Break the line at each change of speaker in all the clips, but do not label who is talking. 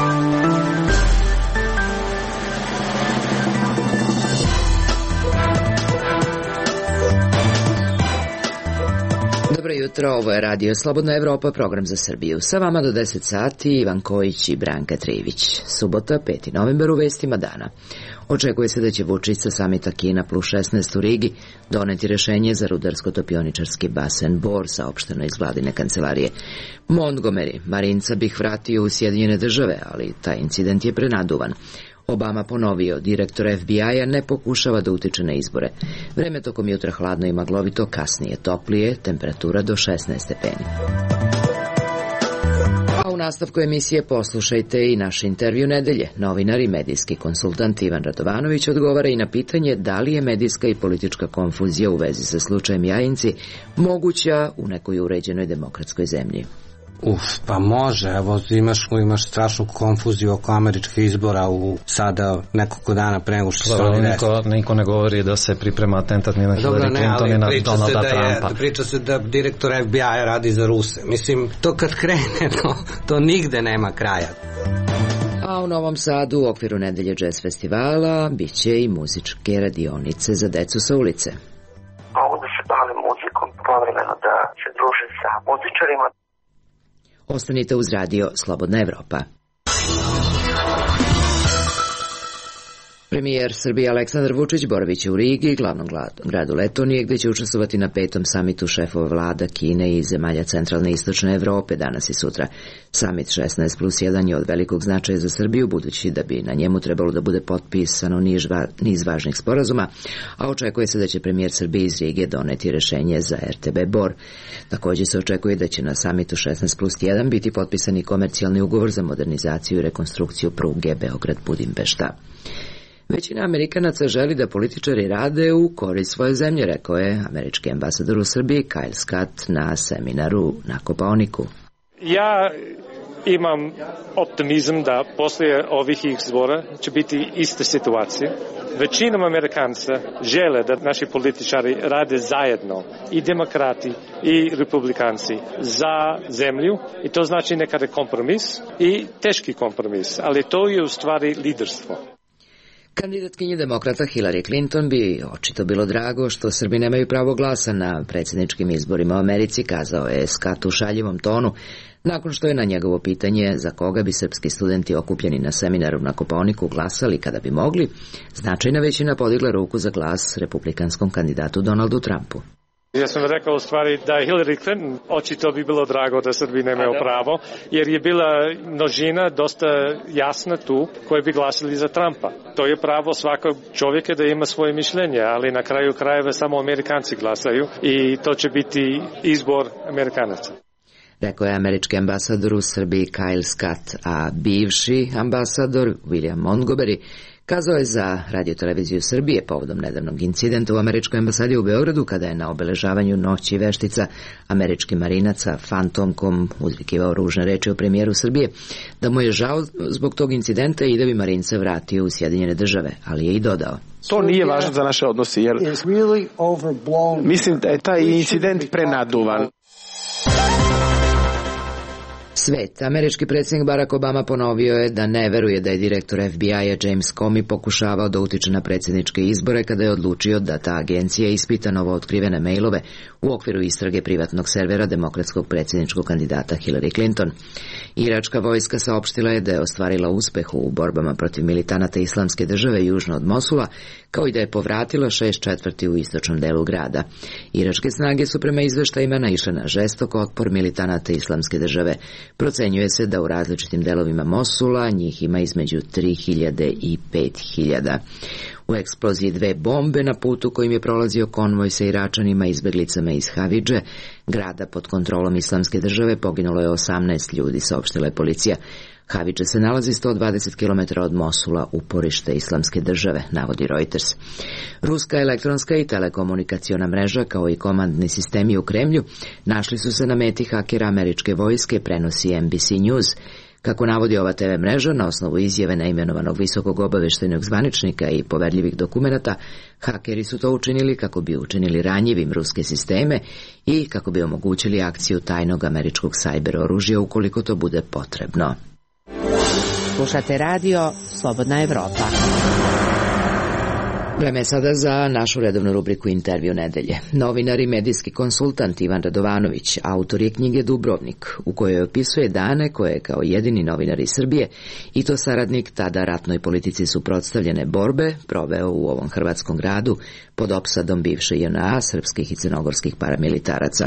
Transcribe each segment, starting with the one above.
Dobro jutro, ovo je Radio Slobodna Evropa, program za Srbiju. Sa vama do 10 sati Ivan Kojić i Branka Trivić. Subota, 5. novembar, u vestima dana. Očekuje se da će Vučić sa samita Kina plus 16 u Rigi doneti rešenje za rudarsko-topioničarski basen Bor, saopšteno iz vladine kancelarije. Montgomery, Marinca bih vratio u Sjedinjene države, ali taj incident je prenaduvan. Obama ponovio, direktor FBI-a ne pokušava da utiče na izbore. Vreme tokom jutra hladno i maglovito, kasnije toplije, temperatura do 16 stepeni. A u nastavku emisije poslušajte i naš intervju nedelje. Novinar i medijski konsultant Ivan Radovanović odgovara i na pitanje da li je medijska i politička konfuzija u vezi sa slučajem Jajinci moguća u nekoj uređenoj demokratskoj zemlji.
Pa može, evo imaš strašnu konfuziju oko američkih izbora u sada nekoliko dana pre nego što se to desilo.
Niko ne govori da se priprema atentat ni na Hillary Clinton ni na Donalda Trumpa.
Priča se da direktor FBI-a radi za Ruse. Mislim, to kad krene, to nigde nema kraja.
A u Novom Sadu u okviru nedelje jazz festivala biće i muzičke radionice za decu sa ulice.
Mogu da se bavim muzikom, povremeno da se družim sa muzičarima.
Ostanite uz radio Slobodna Evropa. Premijer Srbije Aleksandar Vučić boraviće u Rigi, glavnom gradu Letonije, gde će učestvovati na 5. samitu šefova vlada Kine i zemalja centralne i istočne Evrope danas i sutra. Samit 16+1 je od velikog značaja za Srbiju, budući da bi na njemu trebalo da bude potpisano niz važnih sporazuma, a očekuje se da će premijer Srbije iz Rige doneti rešenje za RTB Bor. Također se očekuje da će na samitu 16+1 biti potpisani komercijalni ugovor za modernizaciju i rekonstrukciju pruge Beograd-Budimpešta. Većina Amerikanaca želi da političari rade u korist svoje zemlje, rekao je američki ambasador u Srbiji Kyle Scott na seminaru na Kopaoniku.
Ja imam optimizam da poslije ovih izbora će biti ista situacija. Većinom Amerikanca žele da naši političari rade zajedno, i demokrati i republikanci, za zemlju, i to znači nekada kompromis i teški kompromis, ali to je u stvari liderstvo.
Kandidatkinji demokrata Hillary Clinton bi očito bilo drago što Srbi nemaju pravo glasa na predsjedničkim izborima u Americi, kazao je Scott u šaljivom tonu, nakon što je na njegovo pitanje za koga bi srpski studenti okupljeni na seminaru na Kopaoniku glasali kada bi mogli, značajna većina podigla ruku za glas republikanskom kandidatu Donaldu Trumpu.
Ja sam rekao u stvari da Hillary Clinton očito bi bilo drago da Srbi nemaju pravo, jer je bila množina dosta jasna tu koji bi glasili za Trumpa. To je pravo svakog čovjeka da ima svoje mišljenje, ali na kraju krajeva samo Amerikanci glasaju i to će biti izbor Amerikanaca.
Rekao je američki ambasador u Srbiji Kyle Scott, a bivši ambasador William Montgomery kazao je za Radio-televiziju Srbije povodom nedavnog incidenta u američkoj ambasadi u Beogradu, kada je na obeležavanju Noći veštica američki marinaca fantomkom uzvikivao ružne reči o premijeru Srbije, da mu je žao zbog tog incidenta i da bi Marince vratio u Sjedinjene države, ali je i dodao:
to nije važno za naše odnose, jer mislim da je taj incident prenaduvan.
Svet. Američki predsjednik Barack Obama ponovio je da ne veruje da je direktor FBI-a James Comey pokušavao da utiče na predsjedničke izbore kada je odlučio da ta agencija ispita novo otkrivene mailove u okviru istrage privatnog servera demokratskog predsjedničkog kandidata Hillary Clinton. Iračka vojska saopštila je da je ostvarila uspeh u borbama protiv militanata Islamske države južno od Mosula, kao i da je povratila 6/4 u istočnom delu grada. Iračke snage su prema izveštajima naišle na žestok otpor militanata Islamske države. Procenjuje se da u različitim delovima Mosula njih ima između 3000 i 5000. U eksploziji 2 bombe na putu kojim je prolazio konvoj sa Iračanima izbeglicama iz Havidže, grada pod kontrolom Islamske države, poginulo je 18 ljudi, saopštila je policija. Havidže se nalazi 120 km od Mosula, uporište Islamske države, navodi Reuters. Ruska elektronska i telekomunikaciona mreža, kao i komandni sistemi u Kremlju, našli su se na meti hakera američke vojske, prenosi NBC News. Kako navodi ova TV mreža, na osnovu izjave neimenovanog visokog obaveštajnog zvaničnika i poverljivih dokumenata, hakeri su to učinili kako bi učinili ranjivim ruske sisteme i kako bi omogućili akciju tajnog američkog sajber oružja ukoliko to bude potrebno.
Slušate radio Slobodna Evropa.
Vreme je sada za našu redovnu rubriku Intervju nedelje. Novinar i medijski konsultant Ivan Radovanović, autor je knjige Dubrovnik, u kojoj opisuje dane koje je kao jedini novinar iz Srbije, i to saradnik tada ratnoj politici suprotstavljene borbe, proveo u ovom hrvatskom gradu pod opsadom bivše JNA, srpskih i crnogorskih paramilitaraca.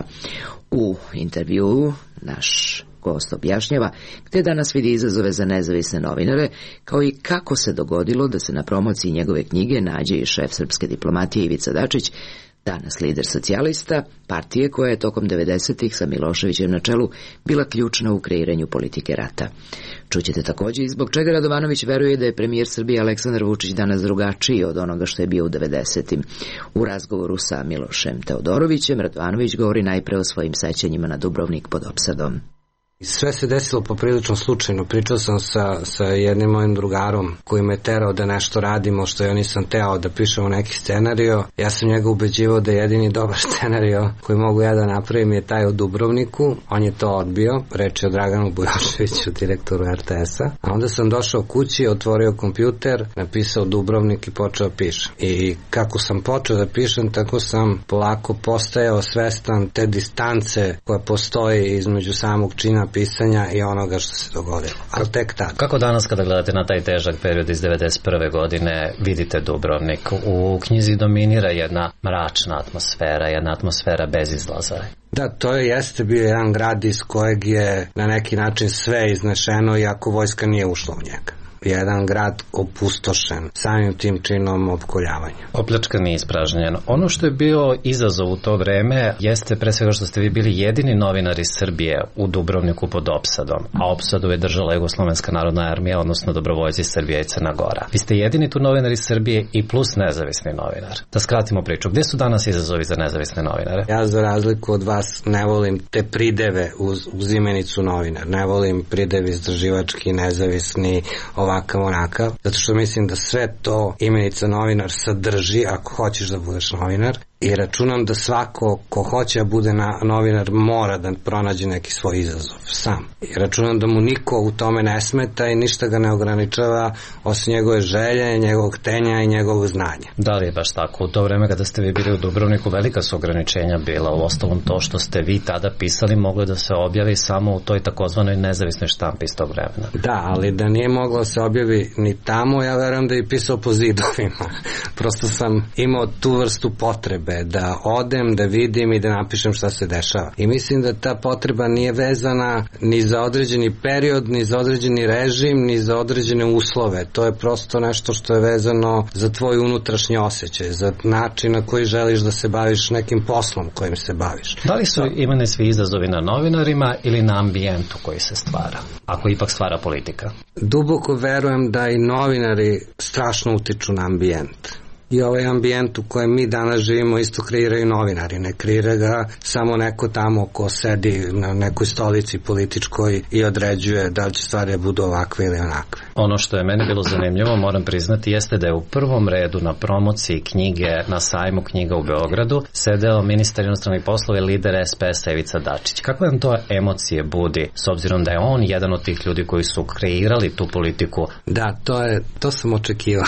U intervjuu naš gost objašnjava gde danas vidi izazove za nezavisne novinare, kao i kako se dogodilo da se na promociji njegove knjige nađe i šef srpske diplomatije Ivica Dačić, danas lider socijalista, partije koja je tokom 90-ih sa Miloševićem na čelu bila ključna u kreiranju politike rata. Čućete također i zbog čega Radovanović veruje da je premijer Srbije Aleksandar Vučić danas drugačiji od onoga što je bio u 90-im. U razgovoru sa Milošem Teodorovićem Radovanović govori najpre o svojim sećanjima na Dubrovnik pod opsadom.
Sve se desilo poprilično slučajno. Pričao sam sa jednim mojim drugarom koji me terao da nešto radimo što ja nisam teo, da pišemo neki scenario. Ja sam njega ubeđivao da je jedini dobar scenario koji mogu ja da napravim je taj o Dubrovniku. On je to odbio. Reč je o Draganu Bujoševiću, direktoru RTS-a. A onda sam došao kući, otvorio kompjuter, napisao Dubrovnik i počeo pišem. I kako sam počeo da pišem, tako sam polako postajao svestan te distance koja postoji između samog čina pisanja i onoga što se dogodilo. Ali tek tada.
Kako danas kada gledate na taj težak period iz 91. godine vidite Dubrovnik? U knjizi dominira jedna mračna atmosfera, jedna atmosfera bez izlaza.
Da, to jeste bio jedan grad iz kojeg je na neki način sve iznešeno, iako vojska nije ušla u njega. Jedan grad opustošen samim tim činom opkoljavanja.
Opljačkan i ispražnjen. Ono što je bio izazov u to vreme jeste pre svega što ste vi bili jedini novinar iz Srbije u Dubrovniku pod opsadom, a opsadu je držala Jugoslovenska narodna armija, odnosno dobrovoljci Srbije i Crna Gora. Vi ste jedini tu novinar iz Srbije i plus nezavisni novinar. Da skratimo priču, gde su danas izazovi za nezavisne novinare?
Ja za razliku od vas ne volim te prideve uz imenicu novinar. Ne volim pridev istraživački, nezavisni, ovakav onakav, zato što mislim da sve to imenica novinar sadrži ako hoćeš da budeš novinar. I računam da svako ko hoće da bude novinar mora da pronađe neki svoj izazov sam. I računam da mu niko u tome ne smeta i ništa ga ne ograničava osim njegove želje, njegovog tenja i njegovog znanja.
Da li je baš tako? U to vreme kada ste vi bili u Dubrovniku velika su ograničenja bila. U ostalom to što ste vi tada pisali moglo da se objavi samo u toj takozvanoj nezavisnoj štampi iz tog vremena.
Da, ali da nije moglo da se objavi ni tamo, ja verujem da je pisao po zidovima. Prosto sam imao tu vrstu potrebe da odem, da vidim i da napišem šta se dešava. I mislim da ta potreba nije vezana ni za određeni period, ni za određeni režim, ni za određene uslove. To je prosto nešto što je vezano za tvoj unutrašnji osjećaj, za način na koji želiš da se baviš nekim poslom kojim se baviš.
Da li su imani svi izazovi na novinarima ili na ambijentu koji se stvara, ako ipak stvara politika?
Duboko verujem da i novinari strašno utiču na ambijent. I ovaj ambijent u kojem mi danas živimo isto kreiraju novinari. Ne kreira ga samo neko tamo ko sedi na nekoj stolici političkoj i određuje da li će stvari budu ovakve ili onakve.
Ono što je meni bilo zanimljivo, moram priznati, jeste da je u prvom redu na promociji knjige na sajmu knjiga u Beogradu sedeo ministar inostranih poslova i lider SPS-a Ivica Dačić. Kakve vam to emocije budi, s obzirom da je on jedan od tih ljudi koji su kreirali tu politiku?
Da, to sam očekivao.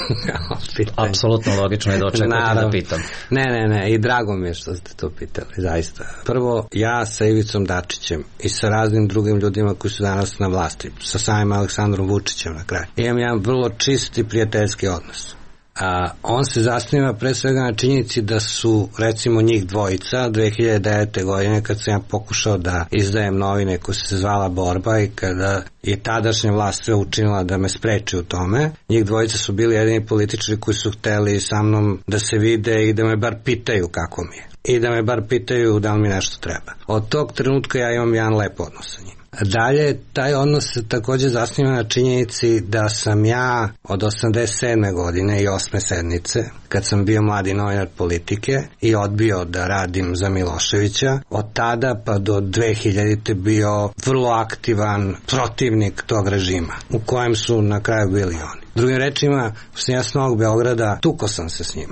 Apsolutno logično je da očekujete da pitam.
Ne, i drago mi je što ste to pitali, zaista. Prvo, ja sa Ivicom Dačićem i sa raznim drugim ljudima koji su danas na vlasti, sa samim Aleksandrom Vučićem na kraju, imam jedan vrlo čist i prijateljski odnos. On se zasniva pre svega na činjenici da su, recimo, njih dvojica 2009. godine, kad sam ja pokušao da izdajem novine koja se zvala Borba i kada je tadašnja vlast sve učinila da me spreči u tome, njih dvojica su bili jedini političari koji su hteli sa mnom da se vide i da me bar pitaju kako mi je. I da me bar pitaju da li mi nešto treba. Od tog trenutka ja imam jedan lep odnos sa njim. Dalje, taj odnos se također zasniva na činjenici da sam ja od 87. godine i 8. sednice, kad sam bio mladi novinar Politike i odbio da radim za Miloševića, od tada pa do 2000. bio vrlo aktivan protivnik tog režima, u kojem su na kraju bili oni. Drugim rečima, sam ja s Novog Beograda, tuko sam se s njima.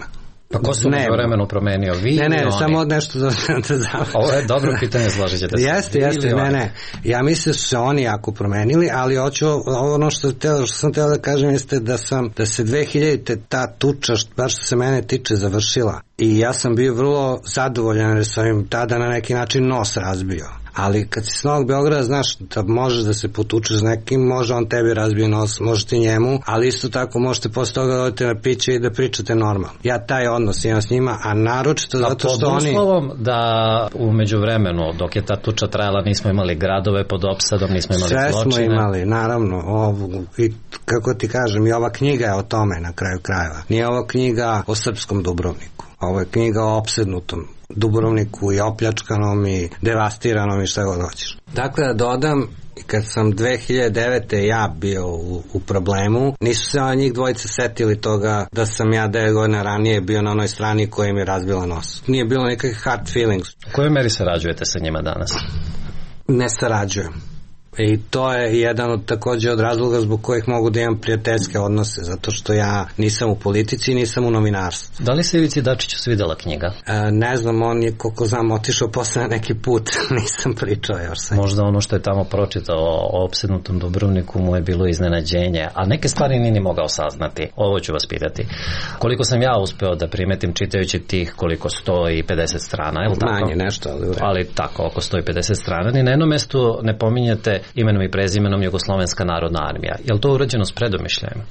Pa ko su u vremenu promenio? Vi
ne,
ili oni?
samo nešto da
Ovo je dobro pitanje, složit ćete se.
Jeste, ne. Ja mislim da su se oni jako promenili, ali hoću ono što sam teo da kažem jeste da se 2000. ta tuča, baš što se mene tiče, završila. I ja sam bio vrlo zadovoljan jer sam im tada na neki način nos razbio. Ali kad si s Novog Beograda, znaš da možeš da se potučeš s nekim, može on tebi razbije nos, može ti njemu, ali isto tako možete posle toga da odete na piće i da pričate normalno. Ja taj odnos imam s njima, a naročito zato što oni...
Pod uslovom da u međuvremenu, dok je ta tuča trajala, nismo imali gradove pod opsadom, nismo imali zločine.
Sve smo imali, naravno. I kako ti kažem, i ova knjiga je o tome na kraju krajeva. Nije ova knjiga o srpskom Dubrovniku. Ovo je knjiga o opsednutom Dubrovniku i opljačkanom i devastiranom i šta god hoćeš. Dakle, da dodam, kad sam 2009. ja bio u problemu, nisu se njih dvojice setili toga da sam ja 9 godina ranije bio na onoj strani koja im je razbila nos. Nije bilo nekakvih hard feelings.
U kojoj meri sarađujete sa njima danas?
Ne sarađujem. I to je jedan od takođe od razloga zbog kojih mogu da imam prijateljske odnose, zato što ja nisam u politici i nisam u novinarstvu.
Da li se Ivici Dačiću svidela knjiga?
Ne znam, on je, koliko znam, otišao posle neki put, nisam pričao još sa njim.
Možda ono što je tamo pročitao o opsednutom Dubrovniku mu je bilo iznenađenje, a neke stvari nije ni mogao saznati. Ovo ću vas pitati. Koliko sam ja uspeo da primetim čitajući tih koliko 150 strana, je li tako?
Manje nešto,
ali tako, oko 150 strana. Ni na jednom mestu ne pominjete imenom i prezimenom Jugoslovenska narodna armija. Je li to urađeno s predomišljajem?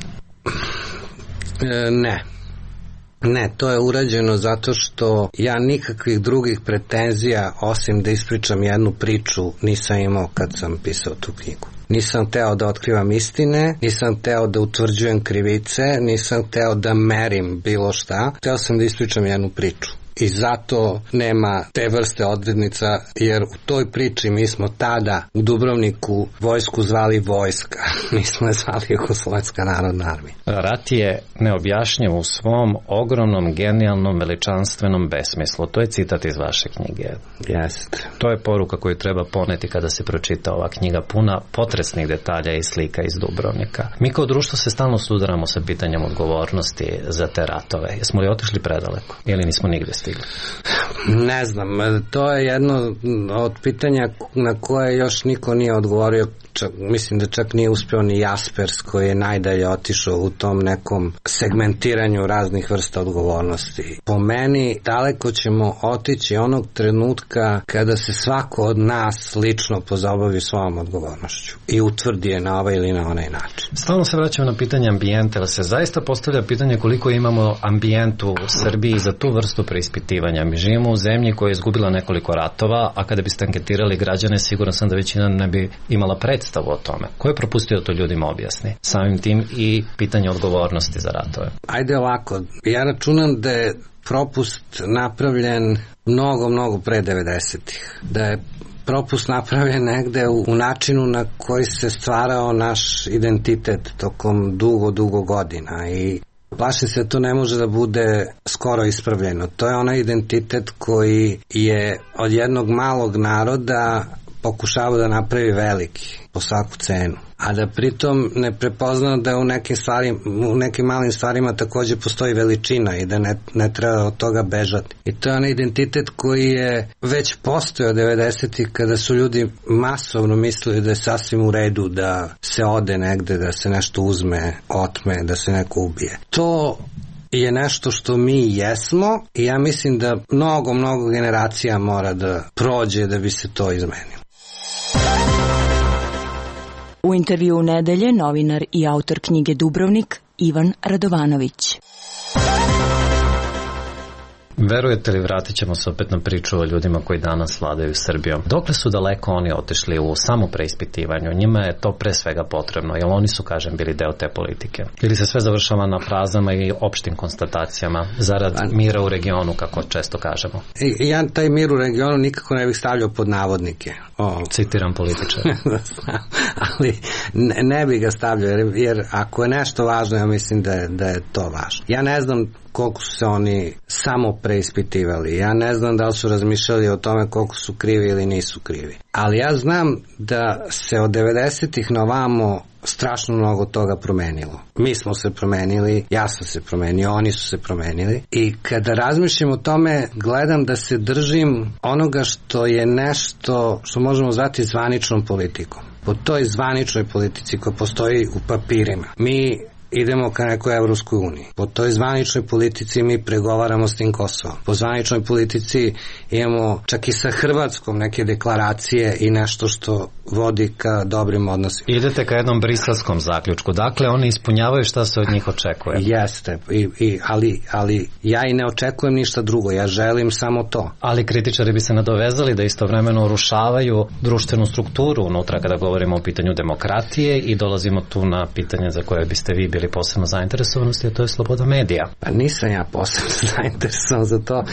Ne, to je urađeno zato što ja nikakvih drugih pretenzija osim da ispričam jednu priču nisam imao kad sam pisao tu knjigu. Nisam teo da otkrivam istine, nisam teo da utvrđujem krivice, nisam teo da merim bilo šta. Teo sam da ispričam jednu priču. I zato nema te vrste odrednica, jer u toj priči mi smo tada u Dubrovniku vojsku zvali vojska, mi smo je zvali Jugoslovenska narodna armija.
Rat je neobjašnjiv u svom ogromnom, genijalnom, veličanstvenom besmislu. To je citat iz vaše knjige.
Jeste.
To je poruka koju treba poneti kada se pročita ova knjiga, puna potresnih detalja i slika iz Dubrovnika. Mi kao društvo se stalno sudaramo sa pitanjem odgovornosti za te ratove. Jesmo li otišli predaleko ili nismo nigde stigli?
Ne znam, to je jedno od pitanja na koje još niko nije odgovorio. Mislim da čak nije uspeo ni Jaspers koji je najdalje otišao u tom nekom segmentiranju raznih vrsta odgovornosti. Po meni daleko ćemo otići onog trenutka kada se svako od nas lično pozabavi svojom odgovornošću i utvrdi je na ovaj ili na onaj način.
Stalno se vraćamo na pitanje ambijenta, ali se zaista postavlja pitanje koliko imamo ambijentu u Srbiji za tu vrstu preispitivanja. Mi živimo u zemlji koja je izgubila nekoliko ratova, a kada biste anketirali građane, siguran sam da većina ne bi imala predstavu o tome. Ko je propustio to ljudima objasni? Samim tim i pitanje odgovornosti za ratove.
Ajde ovako, ja računam da je propust napravljen mnogo pre 90-ih. Da je propust napravljen negde u načinu na koji se stvarao naš identitet tokom dugo godina i plašim se da to ne može da bude skoro ispravljeno. To je onaj identitet koji je od jednog malog naroda pokušava da napravi veliki po svaku cenu, a da pritom ne prepozna da u nekim malim stvarima takođe postoji veličina i da ne treba od toga bežati. I to je onaj identitet koji je već postojao 90-ih kada su ljudi masovno mislili da je sasvim u redu da se ode negde, da se nešto uzme, otme, da se neko ubije. To je nešto što mi jesmo i ja mislim da mnogo generacija mora da prođe da bi se to izmenilo.
U intervjuu nedelje novinar i autor knjige Dubrovnik Ivan Radovanović.
Verujete li, vratit ćemo se opet na priču o ljudima koji danas vladaju Srbijom. Dokle su daleko oni otišli u samo preispitivanju? Njima je to pre svega potrebno, jer oni su, kažem, bili deo te politike. Ili se sve završava na frazama i opštim konstatacijama zarad mira u regionu, kako često kažemo?
Ja taj mir u regionu nikako ne bih stavljao pod navodnike.
Citiram političara.
Ali ne bih ga stavljao, jer ako je nešto važno, ja mislim da je to važno. Ja ne znam koliko su se oni samo preispitivali. Ja ne znam da li su razmišljali o tome koliko su krivi ili nisu krivi. Ali ja znam da se od 90-ih na ovamo strašno mnogo toga promenilo. Mi smo se promenili, ja sam se promenio, oni su se promenili i kada razmišljam o tome gledam da se držim onoga što je nešto što možemo zvati zvaničnom politikom. Po toj zvaničnoj politici koja postoji u papirima. Mi idemo ka nekoj Evropskoj uniji. Po toj zvaničnoj politici mi pregovaramo s tim Kosovom. Po zvaničnoj politici imamo čak i sa Hrvatskom neke deklaracije i nešto što vodi ka dobrim odnosima.
Idete ka jednom briselskom zaključku. Dakle, oni ispunjavaju šta se od njih očekuje.
Jeste, ali ja i ne očekujem ništa drugo. Ja želim samo to.
Ali kritičari bi se nadovezali da istovremeno urušavaju društvenu strukturu unutra kada govorimo o pitanju demokratije i dolazimo tu na pitanje za koje biste vi bili posebno zainteresovanosti, a to je sloboda medija.
Pa nisam ja posebno zainteresovan za to.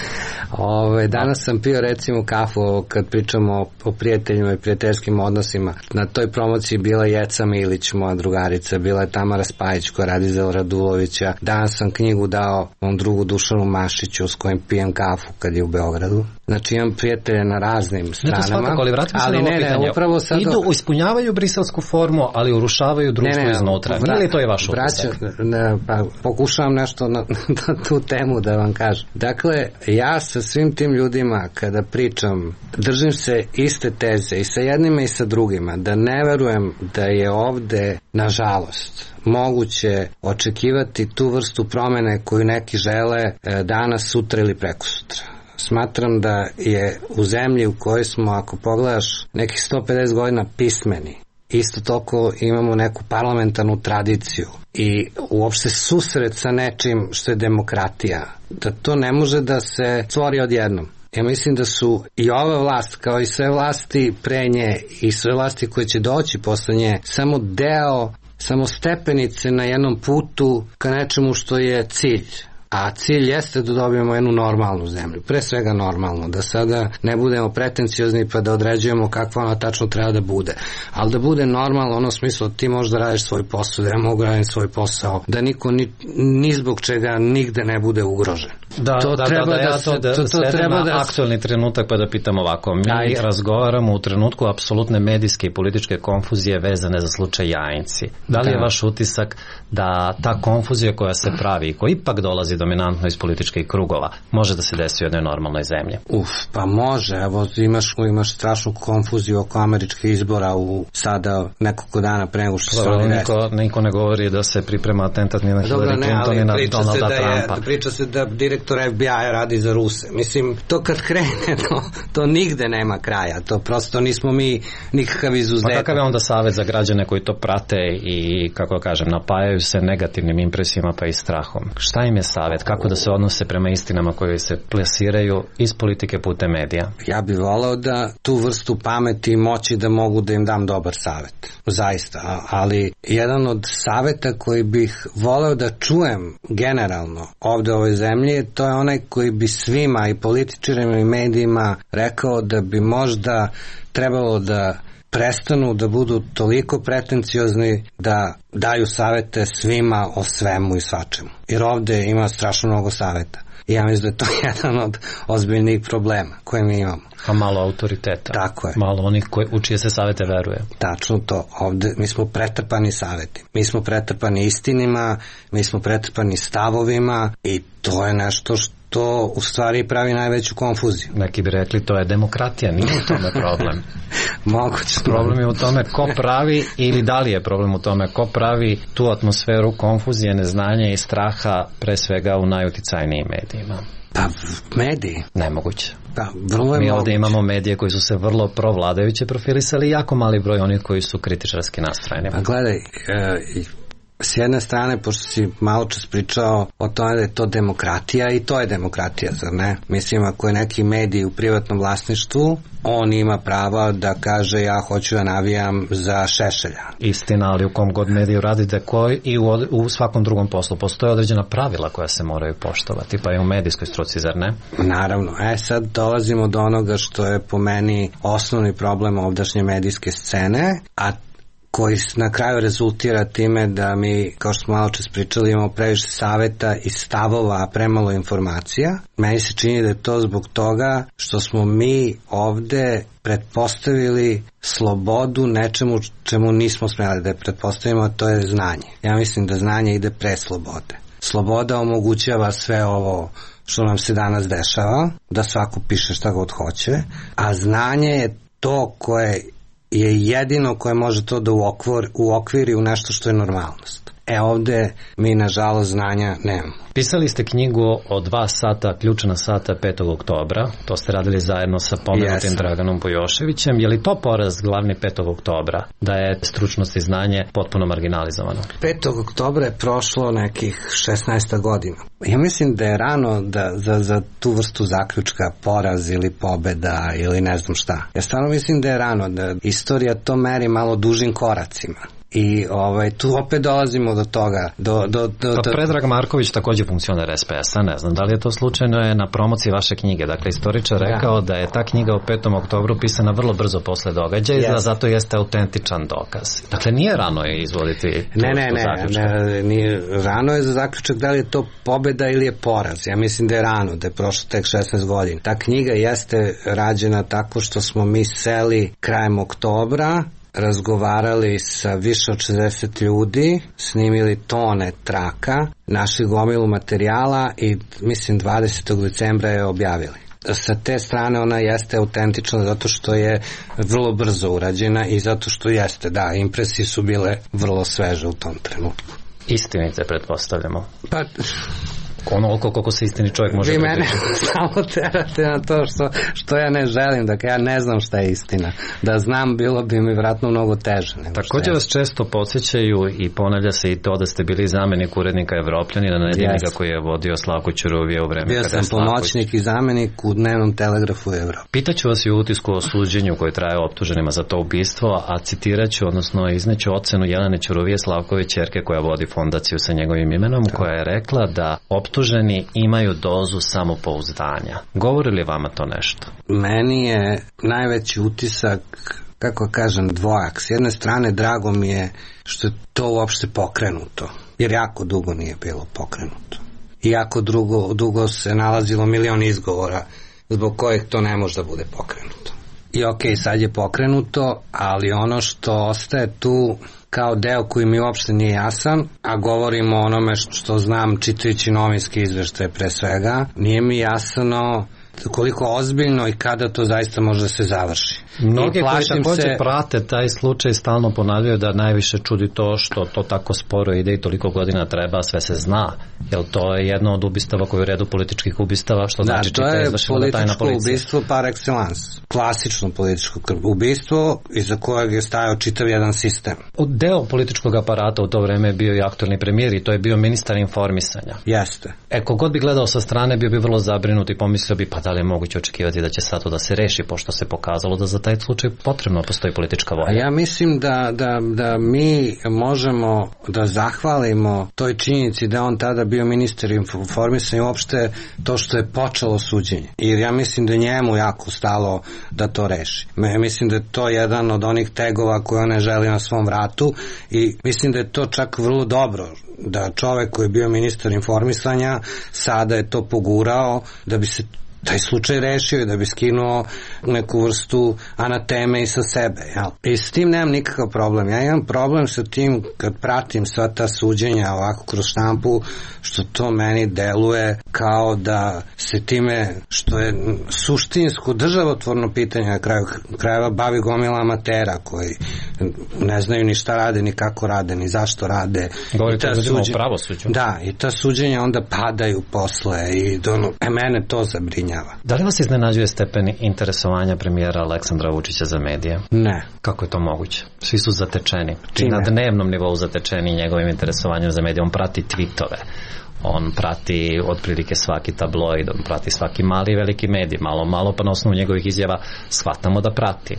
Danas sam pio recimo kafu kad pričamo o prijateljima i prijateljskim odnosima. Na toj promociji bila Jeca Milić, moja drugarica, bila je Tamara Spajić koja radi za Radulovića. Danas sam knjigu dao mom drugu Dušanu Mašiću s kojim pijem kafu kad je u Beogradu. Znači imam prijatelje na raznim stranama.
Svakako, ali vratimo se na ovo pitanje.
Upravo sad
ispunjavaju briselsku formu, ali urušavaju društvo iznutra. Ili to je vaš utisak?
Pa pokušavam nešto na tu temu da vam kažem. Dakle, ja sa svim tim ljudima kada pričam, držim se iste teze i sa jednima i sa drugima, da ne verujem da je ovde, nažalost, moguće očekivati tu vrstu promene koju neki žele danas, sutra ili prekosutra. Smatram da je u zemlji u kojoj smo, ako pogledaš, nekih 150 godina pismeni, isto toliko imamo neku parlamentarnu tradiciju i uopšte susret sa nečim što je demokratija, da to ne može da se stvori odjednom. Ja mislim da su i ova vlast, kao i sve vlasti pre nje i sve vlasti koje će doći posle nje, samo stepenice na jednom putu ka nečemu što je cilj. A cilj jeste da dobijemo jednu normalnu zemlju, pre svega normalno, da sada ne budemo pretenciozni pa da određujemo kakva ona tačno treba da bude, ali da bude normalno ono smislu ti možeš da radiš svoj posao, da ja mogu radim svoj posao, da niko ni zbog čega nigde ne bude ugrožen.
Treba da aktualni trenutak pa da pitam ovako. Mi razgovaramo u trenutku apsolutne medijske i političke konfuzije vezane za slučaj Jajinci. Da li je vaš utisak da ta konfuzija koja se pravi i koja ipak dolazi dominantno iz političkih krugova može da se desi u jednoj normalnoj zemlji?
Pa može. Evo imaš strašnu konfuziju oko američkih izbora sada nekoliko dana pre nego što se oni vesti.
Niko ne govori da se priprema atentat ni na Hillary Clinton ni na Donalda Trumpa.
Priča se da direktor FBI radi za Ruse. Mislim, to kad krene, to nigde nema kraja. To prosto nismo mi nikakav izuzetak.
Pa kakav je onda savjet za građane koji to prate i, kako kažem, napajaju se negativnim impresijama pa i strahom? Šta im je savjet? Kako da se odnose prema istinama koje se plasiraju iz politike putem medija?
Ja bih voleo da tu vrstu pameti i moći da mogu da im dam dobar savjet. Zaista. Ali jedan od savjeta koji bih voleo da čujem generalno ovde u ovoj zemlji, to je onaj koji bi svima i političarima i medijima rekao da bi možda trebalo da prestanu da budu toliko pretenciozni da daju savete svima o svemu i svačemu. Jer ovde ima strašno mnogo saveta. I ja mislim da je to jedan od ozbiljnih problema koje mi imamo.
A malo autoriteta.
Tako je.
Malo onih u čije se savete veruje.
Tačno to. Ovde mi smo pretrpani saveti. Mi smo pretrpani istinima, mi smo pretrpani stavovima i to je nešto što u stvari pravi najveću konfuziju.
Neki bi rekli to je demokratija, nije u tome problem.
Moguće.
Problem je u tome ko pravi ili da li je problem u tome ko pravi tu atmosferu konfuzije, neznanja i straha pre svega u najuticajnijim medijima.
Pa mediji?
Nemoguće.
Pa, vrlo je
mi ovde imamo medije koji su se vrlo provladajuće profilisali i jako mali broj onih koji su kritičarski nastrojeni.
Pa gledaj, s jedne strane, pošto si malo čas pričao o tome da je to demokratija i to je demokratija, zar ne? Mislim, ako je neki medij u privatnom vlasništvu, on ima prava da kaže ja hoću da navijam za Šešelja.
Istina, ali u kom god mediju radite i u svakom drugom poslu postoje određena pravila koja se moraju poštovati, pa i u medijskoj struci, zar ne?
Naravno. Sad dolazimo do onoga što je po meni osnovni problem ovdašnje medijske scene, a koji na kraju rezultira time da mi, kao što smo malo čas pričali, imamo previše saveta i stavova, a premalo informacija. Meni se čini da je to zbog toga što smo mi ovde pretpostavili slobodu nečemu čemu nismo smjeli da je pretpostavimo, a to je znanje. Ja mislim da znanje ide pre slobode. Sloboda omogućava sve ovo što nam se danas dešava, da svako piše šta god hoće, a znanje je to koje je jedino koje može to da uokviri u nešto što je normalnost. Ovde mi nažalost znanja nemamo.
Pisali ste knjigu o 2 sata, ključna sata 5. oktobra, to ste radili zajedno sa pomenutim Draganom Bujoševićem. Je li to poraz glavni 5. oktobra, da je stručnost i znanje potpuno marginalizovano?
5. oktobra je prošlo nekih 16 godina. Ja mislim da je rano za tu vrstu zaključka poraz ili pobeda ili ne znam šta. Ja stvarno mislim da je rano, da istorija to meri malo dužim koracima. I tu opet dolazimo do toga.
Predrag Marković, takođe funkcioner SPS-a, ne znam da li je to slučajno, je na promociji vaše knjige. Dakle, istoričar rekao da je ta knjiga o 5. oktobru pisana vrlo brzo posle događaja i da zato jeste autentičan dokaz. Dakle, nije rano je izvoditi zaključak.
Nije rano je za zaključak da li je to pobeda ili je poraz. Ja mislim da je rano, da je prošlo tek 16 godina. Ta knjiga jeste rađena tako što smo mi seli krajem oktobra, razgovarali sa više od 60 ljudi, snimili tone traka, našli gomilu materijala i mislim 20. decembra je objavili. Sa te strane ona jeste autentična zato što je vrlo brzo urađena i zato što jeste, da, impresije su bile vrlo sveže u tom trenutku.
Istinite, pretpostavljamo.
Pa...
Onoliko koliko se istini čovjek može
približiti. Vi mene samo terate na to što ja ne želim, dakle ja ne znam šta je istina. Da znam, bilo bi mi vratno mnogo teže.
Također vas često podsjećaju i ponavlja se i to da ste bili zamenik urednika Evropljanina, nedeljnika koji je vodio Slavko Ćuruvije u vreme.
Bio sam pomoćnik i zamenik u dnevnom telegrafu u Evropi.
Pitaću vas i u utisku o suđenju koji traje optuženima za to ubistvo, a citiraću, odnosno izneću ocenu Jelene Ćuruvije, Slavkove ćerke koja vodi fondaciju sa njegovim imenom, koja je rekla da optuženi imaju dozu samopouzdanja. Govori li vama to nešto?
Meni je najveći utisak, kako kažem, dvojak. S jedne strane, drago mi je što je to uopšte pokrenuto, jer jako dugo nije bilo pokrenuto. I jako dugo se nalazilo milion izgovora zbog kojih to ne može da bude pokrenuto. I okej, sad je pokrenuto, ali ono što ostaje tu kao deo koji mi uopšte nije jasan, a govorimo o onome što znam čitajući novinske izveštaje pre svega, nije mi jasno koliko ozbiljno i kada to zaista može da se završi.
Mnogi koji također prate taj slučaj stalno ponavljaju da najviše čudi to što to tako sporo ide i toliko godina treba, sve se zna. Jer to je jedno od ubistava koji je u redu političkih ubistava, što znači čita je izvršila tajna policija.
To je političko ubistvo par excellence. Klasično političko ubistvo iza kojeg je stajao čitav jedan sistem.
Deo političkog aparata u to vreme je bio i aktualni premijer i to je bio ministar informisanja.
Jeste.
Kogod bi gledao sa strane bio bi vrlo zabrinut i pomislio bi pa da li je moguće očekivati da će sad to da se reši, pošto se pokazalo da za taj slučaj potrebno postoji politička volja.
Ja mislim da mi možemo da zahvalimo toj činjenici da on tada bio ministar informisanja i uopšte to što je počelo suđenje. Jer ja mislim da njemu jako stalo da to reši. Mislim da je to jedan od onih tegova koje on ne želi na svom vratu i mislim da je to čak vrlo dobro da čovek koji je bio ministar informisanja sada je to pogurao da bi se taj slučaj rešio i da bi skinuo neku vrstu anateme i sa sebe. Jel? I s tim nemam nikakav problem. Ja imam problem sa tim kad pratim sva ta suđenja ovako kroz štampu, što to meni deluje kao da se time što je suštinsko državotvorno pitanje na kraju krajeva bavi gomila amatera koji ne znaju ni šta rade, ni kako rade, ni zašto rade.
Govorite o pravosuđu.
Da, i ta suđenja onda padaju posle i mene to zabrinjava.
Da li vas iznenađuje stepen interesovanja premijera Aleksandra Vučića za medije?
Ne.
Kako je to moguće? Svi su zatečeni. Na dnevnom nivou zatečeni njegovim interesovanjem za medije. On prati tweetove. On prati otprilike svaki tabloid, on prati svaki mali i veliki medij. Malo pa na osnovu njegovih izjava shvatamo da prati.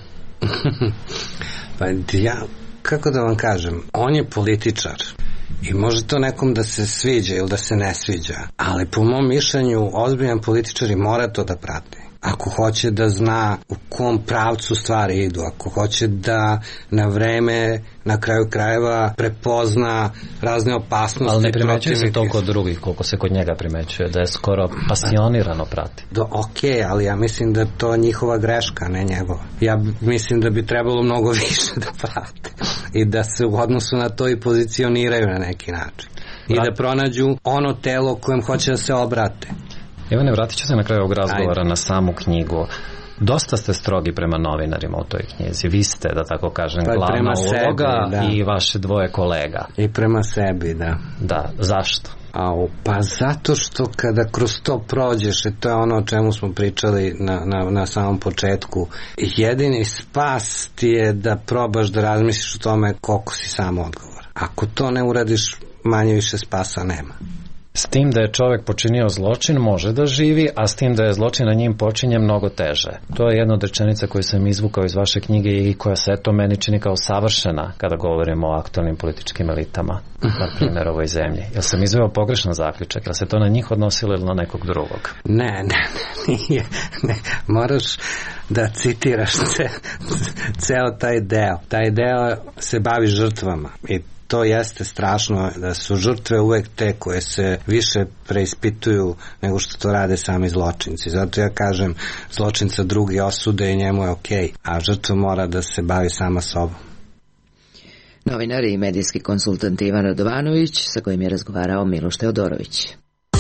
Pa ja, kako da vam kažem, on je političar. I može to nekom da se sviđa ili da se ne sviđa, ali po mom mišljenju ozbiljan političari mora to da prate. ako hoće da zna u kom pravcu stvari idu, ako hoće da na vreme, na kraju krajeva, prepozna razne opasnosti.
Ali ne primećuje se to kod drugih, koliko se kod njega primećuje, da je skoro pasionirano prati.
Ali ja mislim da to njihova greška, ne njegova. Ja mislim da bi trebalo mnogo više da prate i da se u odnosu na to i pozicioniraju na neki način. I da pronađu ono telo kojem hoće da se obrate.
Ivane, vratit ću se na kraju ovog razgovora na samu knjigu. Dosta ste strogi prema novinarima u toj knjizi. Vi ste, da tako kažem, glavna uloga i vaše dvoje kolega.
I prema sebi, da.
Da, zašto?
Pa zato što kada kroz to prođeš, to je ono o čemu smo pričali na samom početku, jedini spas ti je da probaš da razmisliš o tome koliko si sam odgovor. Ako to ne uradiš, manje više spasa nema.
S tim da je čovjek počinio zločin može da živi, a s tim da je zločin na njim počinje mnogo teže. To je jedna od rečenica koju sam izvukao iz vaše knjige i koja se to meni čini kao savršena kada govorimo o aktualnim političkim elitama, na primjer ovoj zemlji. Jel sam izveo pogrešan zaključak? Jel se to na njih odnosilo ili na nekog drugog?
Ne, nije. Ne. Moraš da citiraš ceo taj deo. Taj deo se bavi žrtvama i to jeste strašno, da su žrtve uvek te koje se više preispituju nego što to rade sami zločinci. Zato ja kažem, zločinca drugi osude i njemu je okej, a žrtva mora da se bavi sama sobom.
Novinar i medijski konsultant Ivan Radovanović, sa kojim je razgovarao Miloš Teodorović.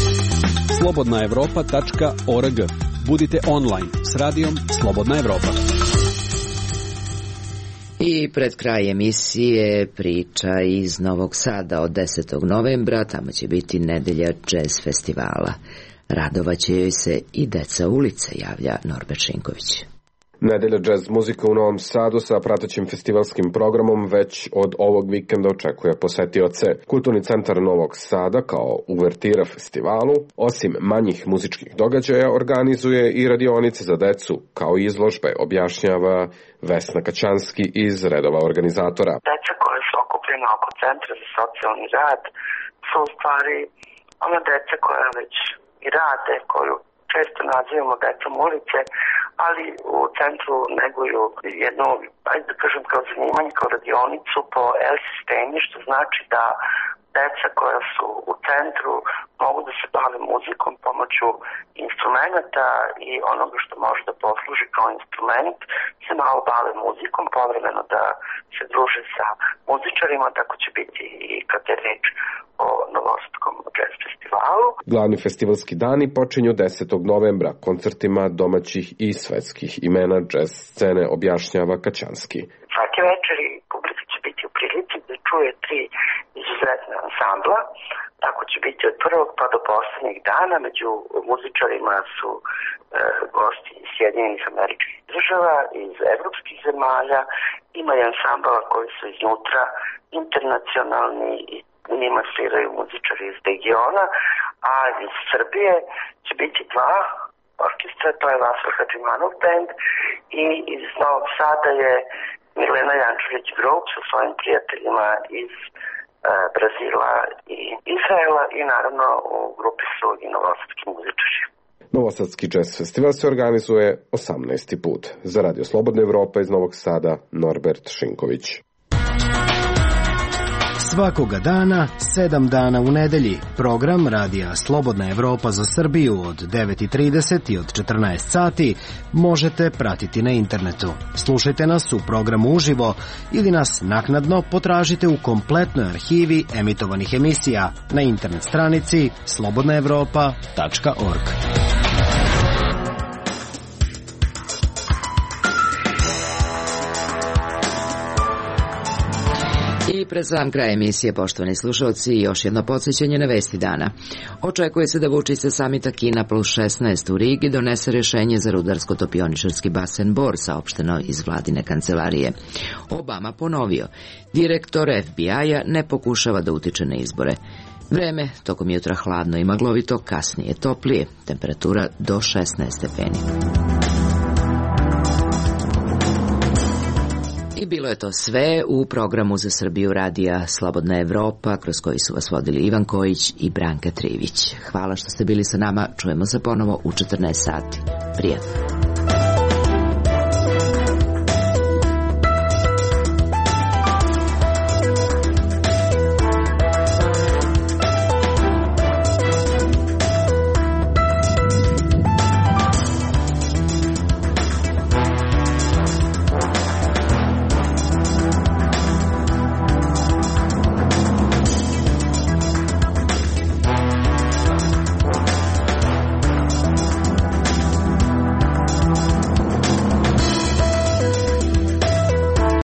slobodnaevropa.org. Budite online s radijom Slobodna Evropa.
I pred kraj emisije priča iz Novog Sada od 10. novembra, tamo će biti nedelja jazz festivala. Radovaće joj se i deca ulice, javlja Norbert Šinković.
Nedelja jazz muzika u Novom Sadu sa pratećim festivalskim programom već od ovog vikenda očekuje posetioce. Kulturni centar Novog Sada kao uvertira festivalu, osim manjih muzičkih događaja, organizuje i radionice za decu kao izložbe, objašnjava Vesna Kaćanski iz redova organizatora.
Deca koje su okupljena oko Centra za socijalni rad su u stvari ona deca koja već i rade, koju često nazivamo decom ulice, ali u centru neguju jednu, ajde da kažem, kao zanimanje, kao radionicu po L sistemi, što znači da deca koja su u centru mogu da se bave muzikom pomoću instrumenta i onoga što može da posluži kao instrument, se malo bave muzikom, povremeno da se druže sa muzičarima, tako će biti i kad je reč o Novosadskom jazz festivalu.
Glavni festivalski dani počinju 10. novembra koncertima domaćih i svetskih imena jazz scene, objašnjava Kaćanski.
Svake večeri publika će biti u prilici da čuje 3 izuzetna ansambla. Tako će biti od prvog pa do poslednjeg dana. Među muzičarima su gosti iz Sjedinjenih Američkih Država, iz evropskih zemalja. Ima i ansambala koji su iznutra internacionalni i u njima sviraju muzičari iz regiona, a iz Srbije će biti 2 orkestra, to je Vasil Hadžimanov band i iz Novog Sada je Milena Jančević Group sa svojim prijateljima iz Brazila i Izraela i naravno u grupi su i novosadski muzičari.
Novosadski jazz festival se organizuje 18. put. Za Radio Slobodna Evropa iz Novog Sada, Norbert Šinković.
Svakoga dana, 7 dana u nedelji, program Radija Slobodna Evropa za Srbiju od 9:30 i od 14 sati možete pratiti na internetu. Slušajte nas u programu uživo ili nas naknadno potražite u kompletnoj arhivi emitovanih emisija na internet stranici slobodnaevropa.org.
I pred sam kraj emisije, poštovani slušalci, još jedno podsjećanje na vesti dana. Očekuje se da Vučić sa samita Kina plus 16 u Rigi donese rješenje za rudarsko-topioničarski basen Bor, saopšteno iz vladine kancelarije. Obama ponovio, direktor FBI-a ne pokušava da utiče na izbore. Vreme tokom jutra hladno i maglovito, kasnije toplije, temperatura do 16 stepeni. I bilo je to sve u programu za Srbiju radija Slobodna Evropa, kroz koji su vas vodili Ivan Kojić i Branka Trivić. Hvala što ste bili sa nama, čujemo se ponovo u 14 sati. Prijatno.